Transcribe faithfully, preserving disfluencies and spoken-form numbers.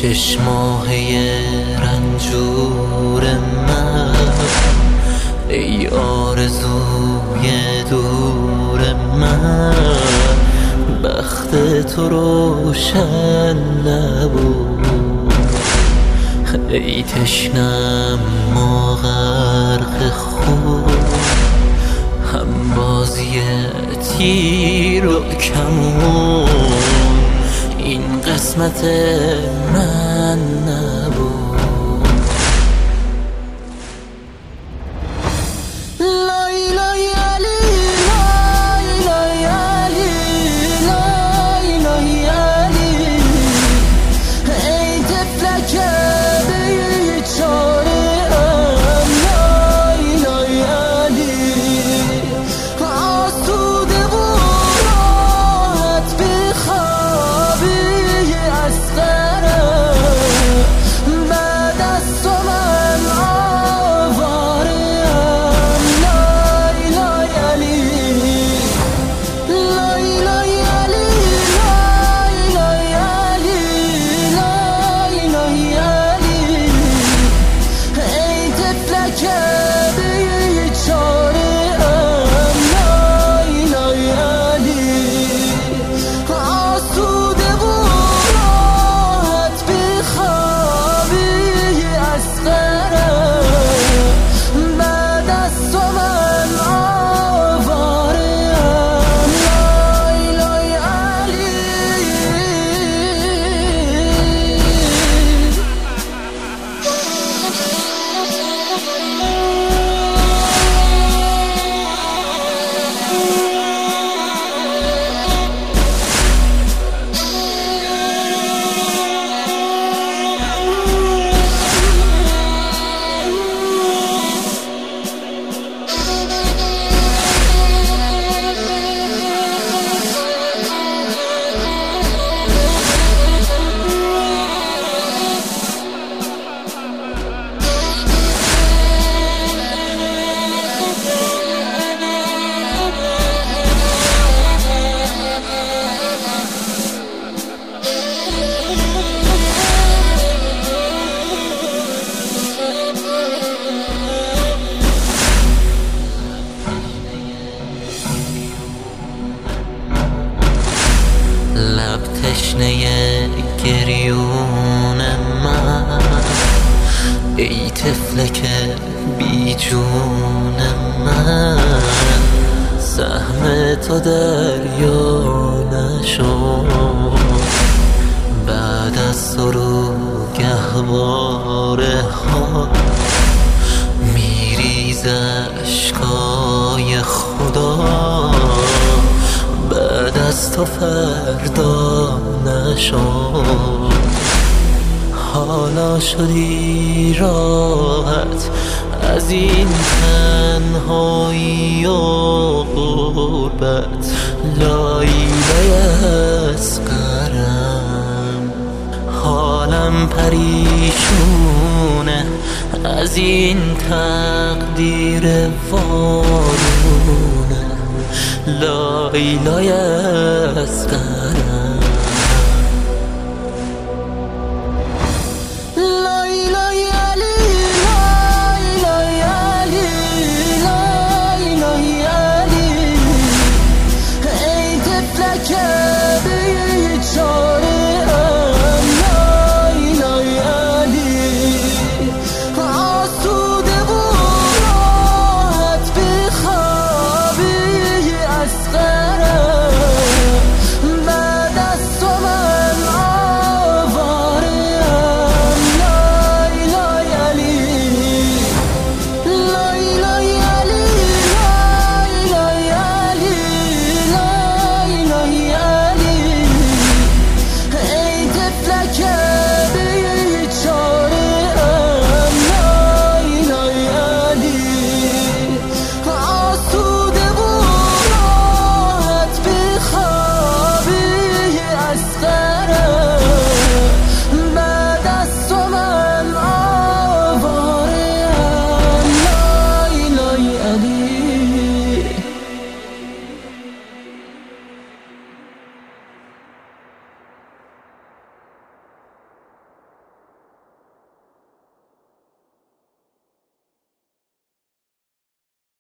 چشماهی رنجور من، ای آرزوی دور من، بخت تو روشن نبود. ای تشنم ما غرق خون، هم بازی تیر و کمون، این قسمت من نبود. لب تشنه گریون من، ای طفلک بی جون من، سهم تو دریا نشد. بعد از سرو گهواره ها میریز اشکای خدا، بعد از تو فردا نشد. حالا شدی راحت از این تنهایی و غربت، لایلای اصغرم. حالم پریشونه از این تقدیر وارونه، لایلای اصغرم.